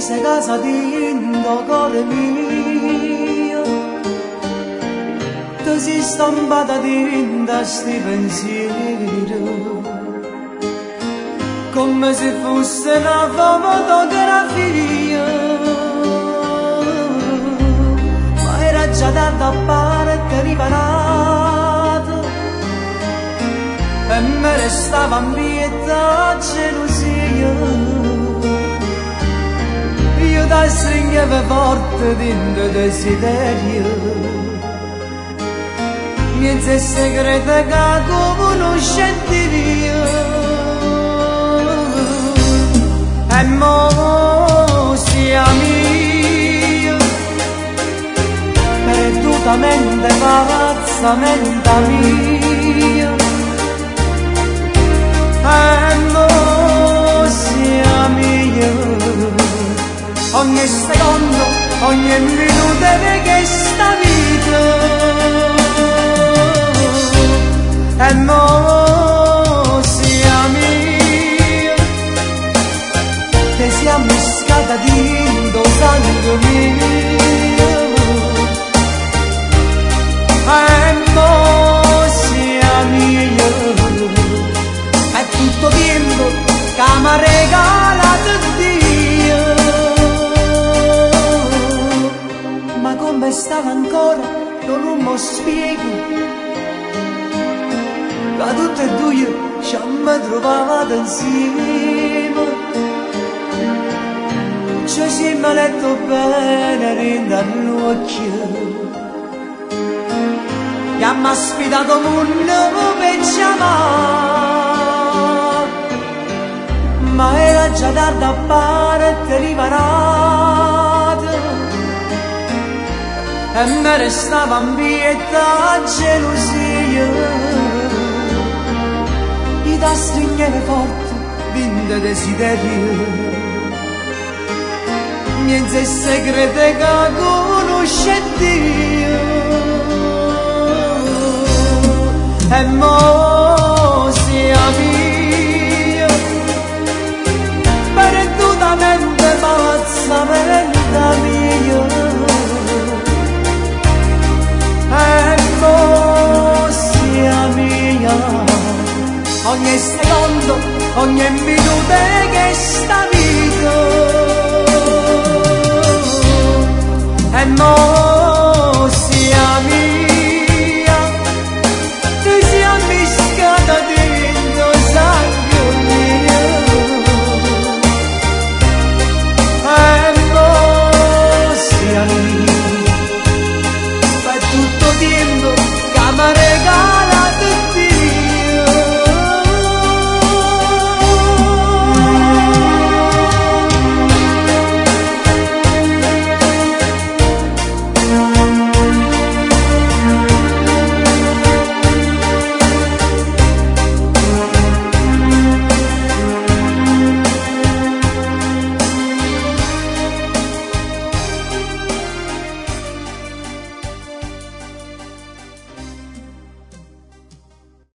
sei casa dentro cuore mio, ti sei stampata dentro sti pensieri, come se fosse una fotografia, ma era già da parte riparato e me restava ambietta gelosia. Io ti stringevo forte dentro desiderio, miezze segrete che conoscetti io. E mo siamo io, perdutamente pazzamente mia. E mo siamo io, ogni secondo, ogni minuto di questa vita. E mo siamo io, che siamo miscati dentro sangue mio. E mo siamo io, è tutto tempo che mi ha regalato Dio. Ma come stava ancora non mi spiego, che tutte e due ci abbiamo trovato insieme. Ci siamo letto bene dentro all'occhio, che abbiamo sfidato il mondo per chiamare, ma era già tardi a parte riparato e me restava ambietta gelosia. Io ti stringevo forte dentro desiderio, miezze segrete che conoscetti io. E mo siamo io, perdutamente pazzamente mio. E mo siamo io, ogni secondo, ogni minuto che sta vita. E mo